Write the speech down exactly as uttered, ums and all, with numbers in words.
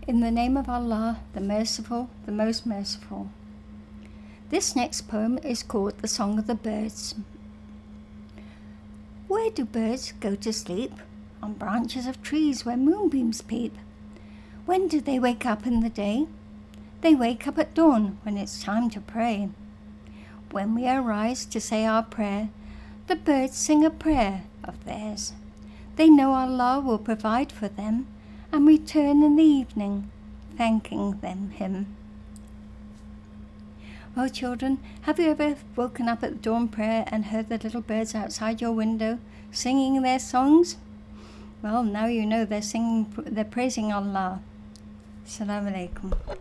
In the name of Allah, the Merciful, the Most Merciful. This next poem is called The Song of the Birds. Where do birds go to sleep? On branches of trees where moonbeams peep. When do they wake up in the day? They wake up at dawn when it's time to pray. When we arise to say our prayer, the birds sing a prayer of theirs. They know Allah will provide for them and return in the evening, thanking them Him. Well, children, have you ever woken up at dawn prayer and heard the little birds outside your window singing their songs? Well, now you know they're singing, they're praising Allah. Assalamu alaikum.